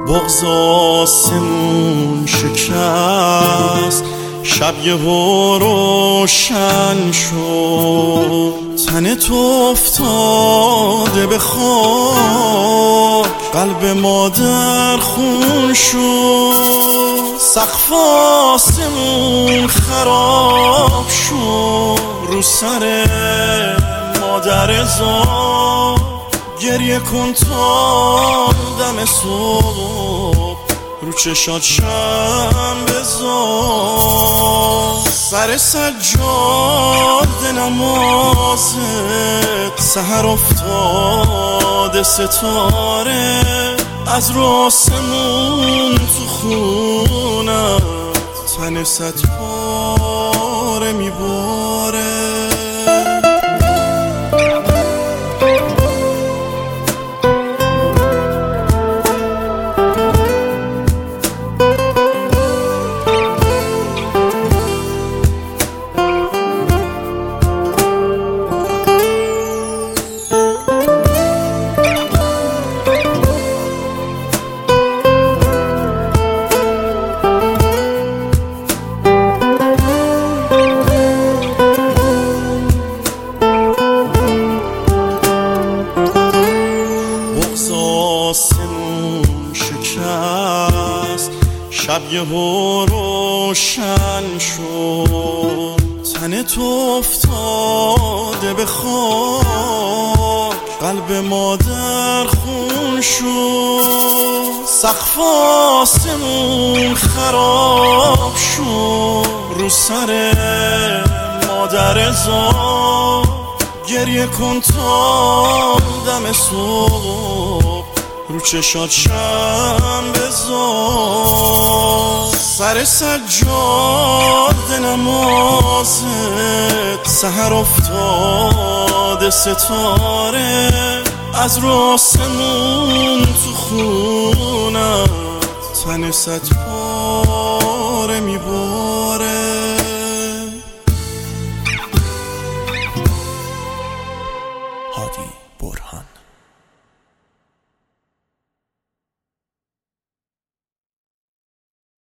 بغض آسمون شکست، شب یهو روشن شد، تن تو افتاده به خاک، قلب مادر خون شد، سقف آسمون خراب شد رو سر مادر زار. گریه کن تا دم صبح رو چشات شم بذار، سر سجاده نمازت سحر افتاده ستاره، از رو آسمون تو خونت تن صد پاره میباره. آسمون شکست، شب یهو روشن شد، تن تو افتاده به خاک، قلب مادر خون شد، سقف آسمون خراب شد رو سر مادر زار. گریه کن تا دم صبح رو چشات شم بذار، سر سجاده نمازت سحر افتاده ستاره، از رو آسمون تو خونت تن صد پاره میباره.